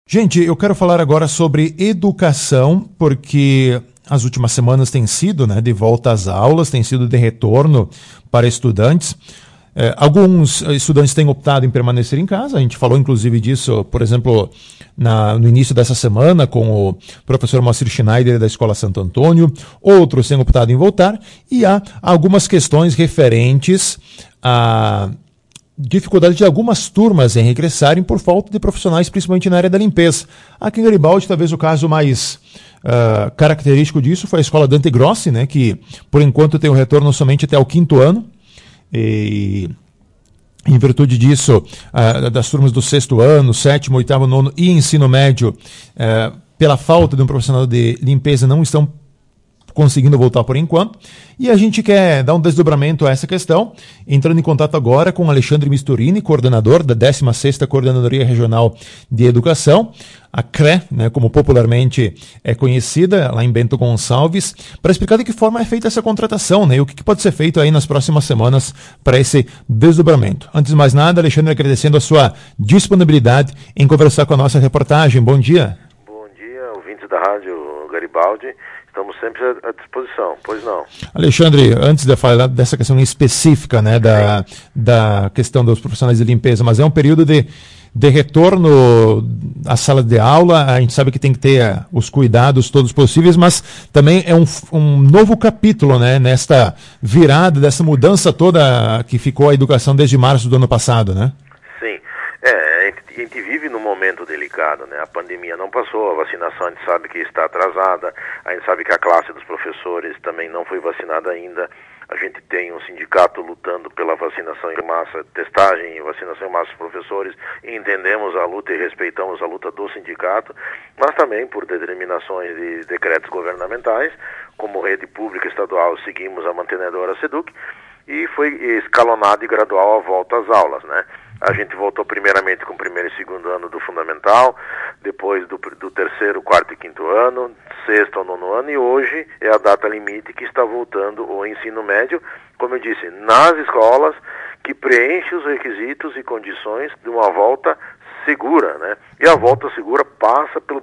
Gente, eu quero falar agora sobre educação, porque as últimas semanas têm sido, de volta às aulas, têm sido de retorno para estudantes. Alguns estudantes têm optado em permanecer em casa, a gente falou inclusive disso, por exemplo, no início dessa semana com o professor Moacir Schneider da Escola Santo Antônio. Outros têm optado em voltar e há algumas questões referentes a dificuldade de algumas turmas em regressarem por falta de profissionais, principalmente na área da limpeza. Aqui em Garibaldi, talvez o caso mais característico disso foi a escola Dante Grossi, que por enquanto tem o retorno somente até o 5º ano. E em virtude disso, das turmas do 6º ano, 7º, 8º, 9º e ensino médio, pela falta de um profissional de limpeza, não estão conseguindo voltar por enquanto, e a gente quer dar um desdobramento a essa questão, entrando em contato agora com Alexandre Misturini, coordenador da 16ª Coordenadoria Regional de Educação, a CRE, como popularmente é conhecida, lá em Bento Gonçalves, para explicar de que forma é feita essa contratação, e o que pode ser feito aí nas próximas semanas para esse desdobramento. Antes de mais nada, Alexandre, agradecendo a sua disponibilidade em conversar com a nossa reportagem. Bom dia. Bom dia, ouvintes da Rádio Garibaldi. Estamos sempre à disposição, pois não. Alexandre, antes de falar dessa questão específica, da questão dos profissionais de limpeza, mas é um período de retorno à sala de aula, a gente sabe que tem que ter os cuidados todos possíveis, mas também é um novo capítulo, nesta virada, dessa mudança toda que ficou a educação desde março do ano passado, Sim. A gente vive num momento delicado, A pandemia não passou, a vacinação a gente sabe que está atrasada, a gente sabe que a classe dos professores também não foi vacinada ainda. A gente tem um sindicato lutando pela vacinação em massa, testagem e vacinação em massa dos professores, e entendemos a luta e respeitamos a luta do sindicato, mas também por determinações de decretos governamentais, como rede pública estadual, seguimos a mantenedora SEDUC, e foi escalonado e gradual a volta às aulas, A gente voltou primeiramente com o 1º e 2º ano do fundamental, depois do 3º, 4º e 5º ano, 6º ao 9º ano, e hoje é a data limite que está voltando o ensino médio, como eu disse, nas escolas que preenchem os requisitos e condições de uma volta segura, E a volta segura passa pela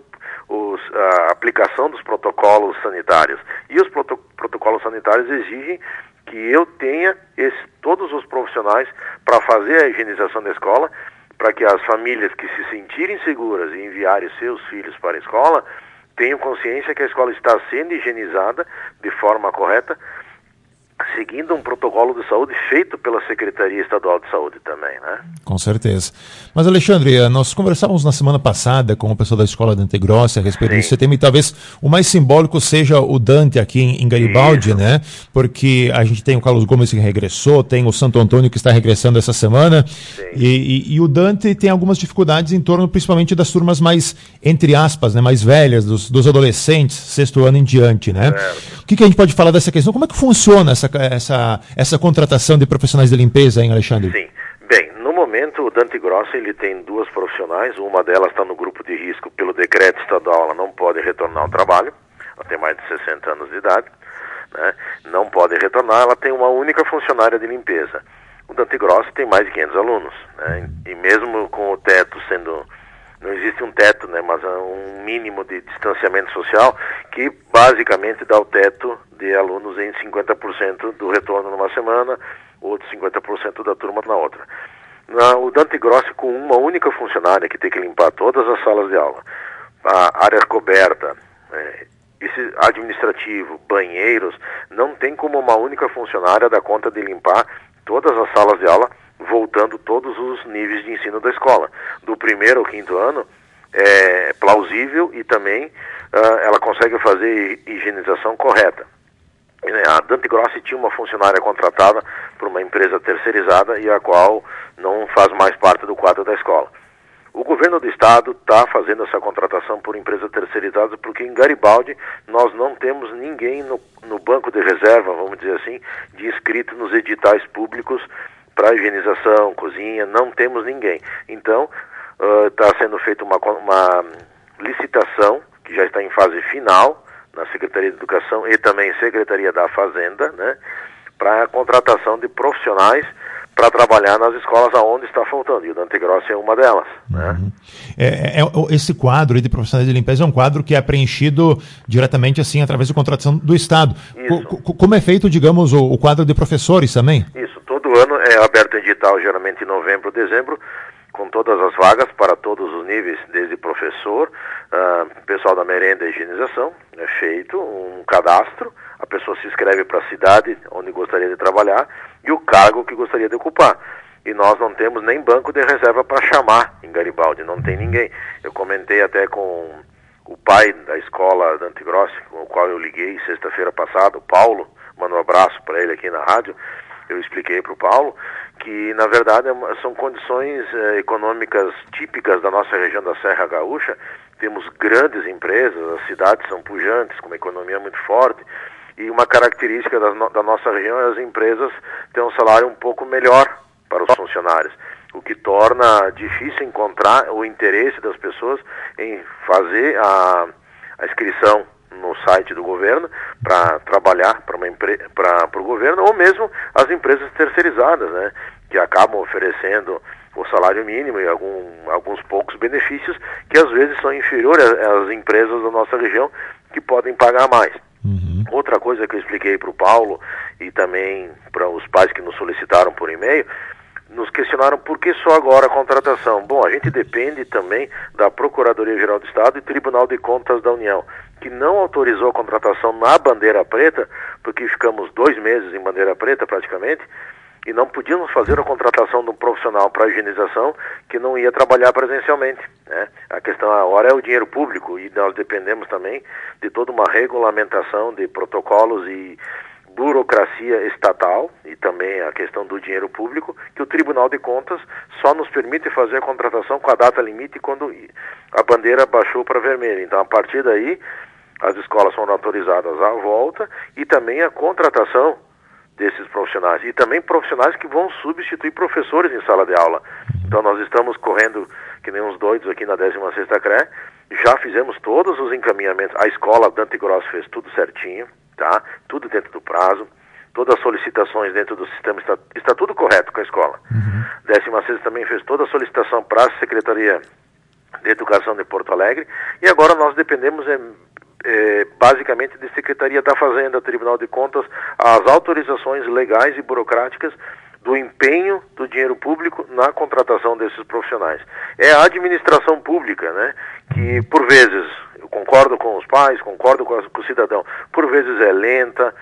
a aplicação dos protocolos sanitários. E os protocolos sanitários exigem que eu tenha todos os profissionais para fazer a higienização da escola, para que as famílias que se sentirem seguras e enviarem seus filhos para a escola tenham consciência que a escola está sendo higienizada de forma correta, seguindo um protocolo de saúde feito pela Secretaria Estadual de Saúde também, Com certeza. Mas, Alexandre, nós conversávamos na semana passada com o pessoal da Escola Dante Grossi a respeito desse tema, e talvez o mais simbólico seja o Dante aqui em Garibaldi, Porque a gente tem o Carlos Gomes que regressou, tem o Santo Antônio que está regressando essa semana, e o Dante tem algumas dificuldades em torno, principalmente, das turmas mais, entre aspas, mais velhas, dos adolescentes, 6º ano em diante, O que a gente pode falar dessa questão? Como é que funciona essa contratação de profissionais de limpeza, hein, Alexandre? Sim. Bem, no momento o Dante Grossi ele tem 2 profissionais, uma delas está no grupo de risco pelo decreto estadual, ela não pode retornar ao trabalho, ela tem mais de 60 anos de idade, não pode retornar, ela tem uma única funcionária de limpeza. O Dante Grossi tem mais de 500 alunos, E mesmo com o teto sendo... Não existe um teto, mas um mínimo de distanciamento social que basicamente dá o teto de alunos em 50% do retorno numa semana, outros 50% da turma na outra. O Dante Grossi, com uma única funcionária que tem que limpar todas as salas de aula, a área coberta, esse administrativo, banheiros, não tem como uma única funcionária dar conta de limpar todas as salas de aula, voltando todos os níveis de ensino da escola. Do 1º ao 5º ano é plausível e também ela consegue fazer higienização correta. A Dante Grossi tinha uma funcionária contratada por uma empresa terceirizada e a qual não faz mais parte do quadro da escola. O governo do estado está fazendo essa contratação por empresa terceirizada porque em Garibaldi nós não temos ninguém no banco de reserva, vamos dizer assim, de inscrito nos editais públicos para higienização, cozinha, não temos ninguém. Então, está sendo feita uma licitação, que já está em fase final, na Secretaria de Educação e também Secretaria da Fazenda, para a contratação de profissionais para trabalhar nas escolas aonde está faltando, e o Dante Grossi é uma delas. Né? Esse quadro de profissionais de limpeza é um quadro que é preenchido diretamente assim através de contratação do Estado. Como é feito, digamos, o quadro de professores também? Isso, todo ano é aberto em edital, geralmente em novembro, dezembro, com todas as vagas para todos os níveis, desde professor, pessoal da merenda e higienização. É feito um cadastro, a pessoa se inscreve para a cidade onde gostaria de trabalhar e o cargo que gostaria de ocupar. E nós não temos nem banco de reserva para chamar em Garibaldi, não tem ninguém. Eu comentei até com o pai da escola Dante Grossi, com o qual eu liguei sexta-feira passada, o Paulo, mando um abraço para ele aqui na rádio. Eu expliquei para o Paulo que, na verdade, são condições econômicas típicas da nossa região da Serra Gaúcha. Temos grandes empresas, as cidades são pujantes, com uma economia muito forte, e uma característica da nossa região é as empresas terem um salário um pouco melhor para os funcionários, o que torna difícil encontrar o interesse das pessoas em fazer a inscrição no site do governo para trabalhar para o governo, ou mesmo as empresas terceirizadas, né, que acabam oferecendo o salário mínimo e alguns poucos benefícios que às vezes são inferiores às empresas da nossa região que podem pagar mais. Outra coisa que eu expliquei para o Paulo e também para os pais que nos solicitaram por e-mail, nos questionaram por que só agora a contratação. Bom, a gente depende também da Procuradoria-Geral do Estado e Tribunal de Contas da União, que não autorizou a contratação na bandeira preta, porque ficamos 2 meses em bandeira preta praticamente, e não podíamos fazer a contratação de um profissional para higienização que não ia trabalhar presencialmente. Né? A questão agora é o dinheiro público, e nós dependemos também de toda uma regulamentação de protocolos e burocracia estatal, e também a questão do dinheiro público, que o Tribunal de Contas só nos permite fazer a contratação com a data limite quando a bandeira baixou para vermelha. Então, a partir daí, as escolas foram autorizadas à volta e também a contratação desses profissionais, e também profissionais que vão substituir professores em sala de aula. Então nós estamos correndo que nem uns doidos aqui na 16ª CRE, já fizemos todos os encaminhamentos, a escola Dante Grossi fez tudo certinho, tá? Tudo dentro do prazo, todas as solicitações dentro do sistema, está tudo correto com a escola. 16ª também fez toda a solicitação para a Secretaria de Educação de Porto Alegre, e agora nós dependemos basicamente de Secretaria da Fazenda, Tribunal de Contas, as autorizações legais e burocráticas do empenho do dinheiro público na contratação desses profissionais. É a administração pública, né, que por vezes, eu concordo com os pais, concordo com o cidadão, por vezes é lenta,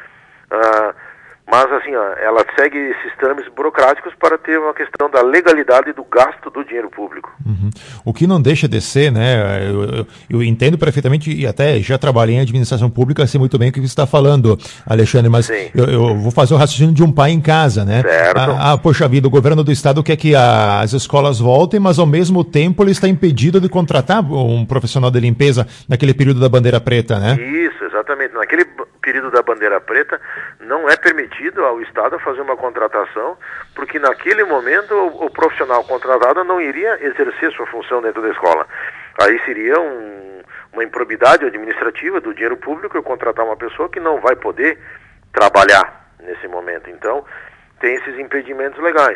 mas assim, ela segue esses trâmites burocráticos para ter uma questão da legalidade do gasto do dinheiro público. O que não deixa de ser, né, eu entendo perfeitamente e até já trabalhei em administração pública, sei muito bem o que você está falando, Alexandre, mas eu vou fazer o raciocínio de um pai em casa, né? Certo. Poxa vida, o governo do estado quer que as escolas voltem, mas ao mesmo tempo ele está impedido de contratar um profissional de limpeza naquele período da bandeira preta, né? Isso, exatamente. Naquele período da bandeira preta não é permitido ao Estado fazer uma contratação, porque naquele momento o profissional contratado não iria exercer sua função dentro da escola. Aí seria uma improbidade administrativa do dinheiro público eu contratar uma pessoa que não vai poder trabalhar nesse momento. Então, tem esses impedimentos legais.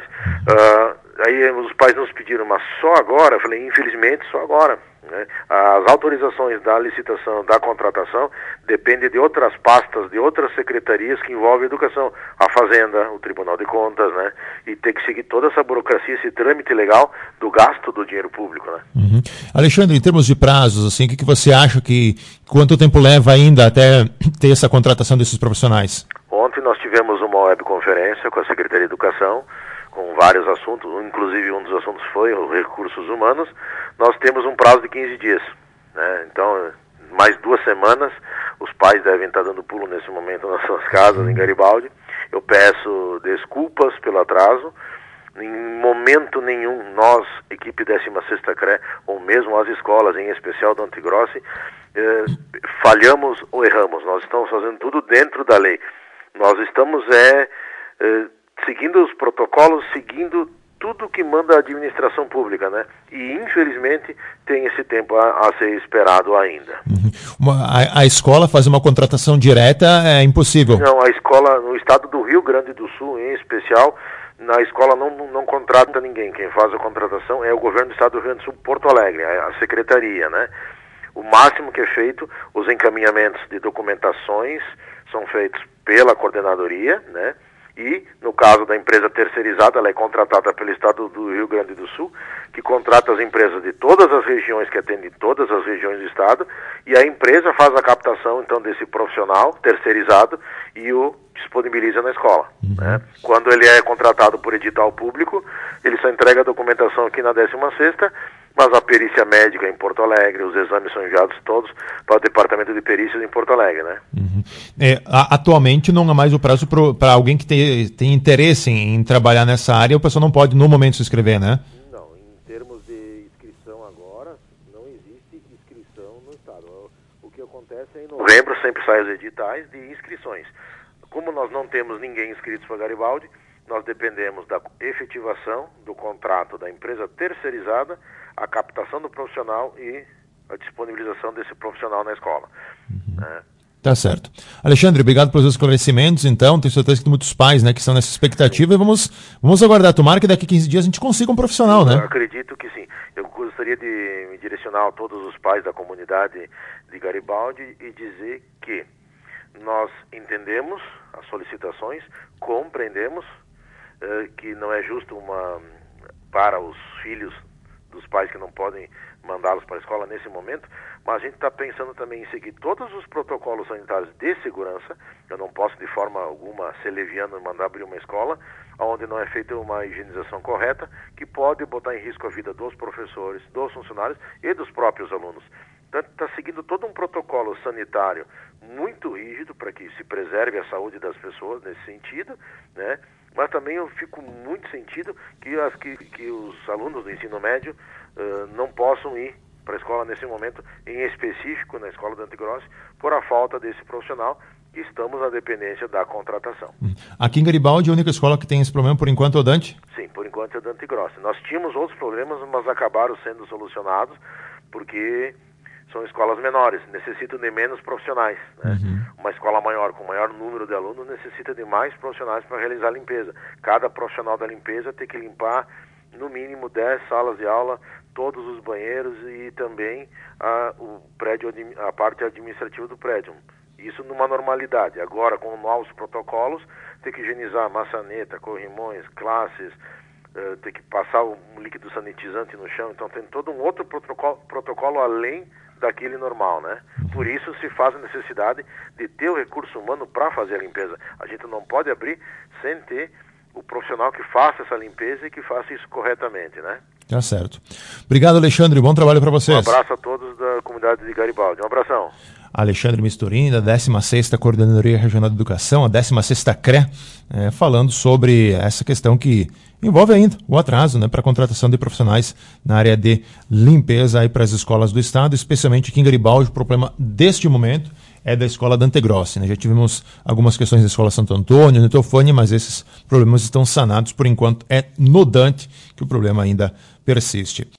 Aí os pais nos pediram, mas só agora? Eu falei, infelizmente, só agora. Né? As autorizações da licitação, da contratação, dependem de outras pastas, de outras secretarias que envolvem a educação, a Fazenda, o Tribunal de Contas, né? E tem que seguir toda essa burocracia, esse trâmite legal do gasto do dinheiro público, né? Alexandre, em termos de prazos, assim, o que você acha quanto tempo leva ainda até ter essa contratação desses profissionais? Ontem nós tivemos uma webconferência com a Secretaria de Educação, com vários assuntos, inclusive um dos assuntos foi os recursos humanos. Nós temos um prazo de 15 dias, né? Então, mais 2 semanas, os pais devem estar dando pulo nesse momento nas suas casas em Garibaldi. Eu peço desculpas pelo atraso. Em momento nenhum, nós, equipe 16ª CRE, ou mesmo as escolas, em especial Dante Grossi, falhamos ou erramos. Nós estamos fazendo tudo dentro da lei. Nós estamos seguindo os protocolos, seguindo tudo que manda a administração pública, né? E, infelizmente, tem esse tempo a ser esperado ainda. A escola fazer uma contratação direta é impossível? Não, a escola, no estado do Rio Grande do Sul, em especial, na escola não contrata ninguém. Quem faz a contratação é o governo do estado do Rio Grande do Sul, Porto Alegre, a secretaria, né? O máximo que é feito, os encaminhamentos de documentações são feitos pela coordenadoria, né? E, no caso da empresa terceirizada, ela é contratada pelo estado do Rio Grande do Sul, que contrata as empresas de todas as regiões, que atendem todas as regiões do estado, e a empresa faz a captação, então, desse profissional terceirizado e o disponibiliza na escola. Né? Quando ele é contratado por edital público, ele só entrega a documentação aqui na 16ª, mas a perícia médica em Porto Alegre, os exames são enviados todos para o departamento de perícias em Porto Alegre, né? Atualmente não há mais o prazo para alguém que tem interesse em trabalhar nessa área, o pessoal não pode no momento se inscrever, né? Não, em termos de inscrição agora, não existe inscrição no estado. O que acontece é em novembro sempre saem os editais de inscrições. Como nós não temos ninguém inscrito para Garibaldi, nós dependemos da efetivação do contrato da empresa terceirizada, a captação do profissional e a disponibilização desse profissional na escola. Tá certo. Alexandre, obrigado pelos esclarecimentos, então. Tenho certeza que tem muitos pais, né, que estão nessa expectativa e vamos aguardar. Tomara que daqui a 15 dias a gente consiga um profissional, né? Eu acredito que sim. Eu gostaria de me direcionar a todos os pais da comunidade de Garibaldi e dizer que nós entendemos as solicitações, compreendemos que não é justo para os filhos dos pais que não podem mandá-los para a escola nesse momento, mas a gente está pensando também em seguir todos os protocolos sanitários de segurança. Eu não posso de forma alguma ser leviano e mandar abrir uma escola onde não é feita uma higienização correta, que pode botar em risco a vida dos professores, dos funcionários e dos próprios alunos. Então, está seguindo todo um protocolo sanitário muito rígido para que se preserve a saúde das pessoas nesse sentido, né? Mas também eu fico muito sentido que os alunos do ensino médio não possam ir para a escola nesse momento, em específico na escola Dante Grossi, por a falta desse profissional, e estamos na dependência da contratação. Aqui em Garibaldi, a única escola que tem esse problema, por enquanto, é o Dante? Sim, por enquanto é o Dante Grossi. Nós tínhamos outros problemas, mas acabaram sendo solucionados, porque são escolas menores, necessitam de menos profissionais, né? Uma escola maior, com maior número de alunos, necessita de mais profissionais para realizar a limpeza. Cada profissional da limpeza tem que limpar, no mínimo, 10 salas de aula, todos os banheiros e também a parte administrativa do prédio. Isso numa normalidade. Agora, com novos protocolos, tem que higienizar maçaneta, corrimões, classes, tem que passar um líquido sanitizante no chão. Então, tem todo um outro protocolo além daquele normal, né? Por isso se faz a necessidade de ter o recurso humano para fazer a limpeza. A gente não pode abrir sem ter o profissional que faça essa limpeza e que faça isso corretamente, né? Tá certo. Obrigado, Alexandre. Bom trabalho para vocês. Um abraço a todos da comunidade de Garibaldi. Um abração. Alexandre Misturini, da 16ª Coordenadoria Regional de Educação, a 16ª CRE, falando sobre essa questão que envolve ainda o atraso, né, para a contratação de profissionais na área de limpeza aí para as escolas do estado, especialmente aqui em Garibaldi. O problema deste momento é da escola Dante Grossi, né? Já tivemos algumas questões da escola Santo Antônio, no Teofânia, mas esses problemas estão sanados. Por enquanto é no Dante que o problema ainda persiste.